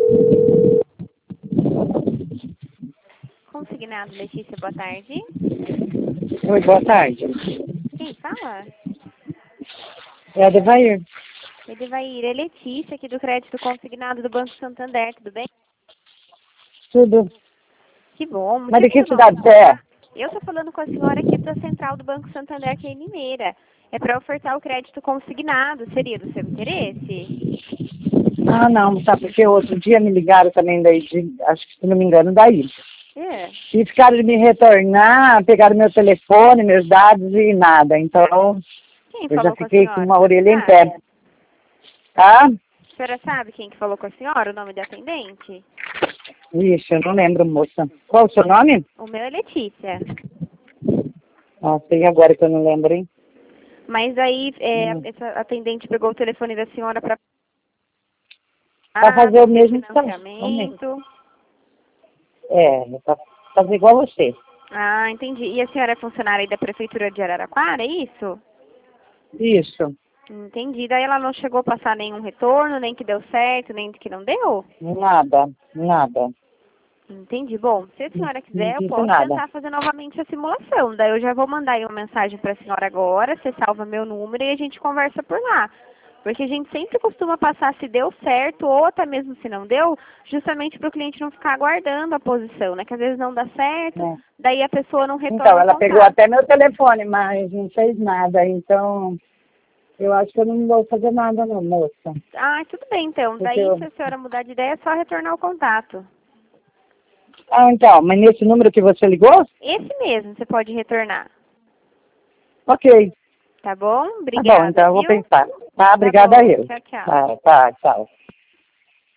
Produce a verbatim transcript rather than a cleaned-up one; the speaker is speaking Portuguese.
Consignado, Letícia, boa tarde. Oi, boa tarde. Quem fala? É a Devair. Edevair, é Letícia, aqui do Crédito Consignado do Banco Santander, tudo bem? Tudo. Que bom. Mas de que Motivo do nosso cidade você é? contato- Eu estou falando com a senhora aqui da Central do Banco Santander, aqui em Limeira. É para ofertar o crédito consignado. Seria do seu interesse? Ah, não, sabe, porque outro dia me ligaram também daí, de, acho que se não me engano, daí. É. E ficaram de me retornar, pegaram meu telefone, meus dados e nada. Então, Quem eu já falou com a fiquei com senhora? uma A senhora orelha em sabe? pé. Tá? A senhora sabe quem que falou com a senhora, o nome da atendente? Ixi, eu não lembro, moça. Qual o seu nome? O meu é Letícia. Nossa, e agora que eu não lembro, hein? Mas aí, é, Hum. essa atendente pegou o telefone da senhora para Pra fazer o mesmo que tá- o mesmo. financiamento. É, pra fazer igual você. Ah, entendi. E a senhora é funcionária aí da Prefeitura de Araraquara, é isso? Isso. Entendi. Daí ela não chegou a passar nenhum retorno, nem que deu certo, nem que não deu? Nada, nada. Entendi. Bom, se a senhora Não quiser, eu disse posso nada. tentar fazer novamente a simulação. Daí eu já vou mandar aí uma mensagem para a senhora agora, você salva meu número e a gente conversa por lá. Porque a gente sempre costuma passar se deu certo ou até mesmo se não deu, justamente para o cliente não ficar aguardando a posição, né? Que às vezes não dá certo, É. daí a pessoa não retorna Então, o ela pegou contato. até meu telefone, mas não fez nada. Então, eu acho que eu não vou fazer nada não, moça. Ah, tudo bem então. Porque Daí, eu... se a senhora mudar de ideia, é só retornar o contato. Ah, então, mas nesse número que você ligou? Esse mesmo você pode retornar. Ok. Tá bom? Tá bom, Obrigada, então eu vou viu? pensar. Tá, Tá obrigada a bom. eu. Tchau, tchau. Tá, tá, tchau.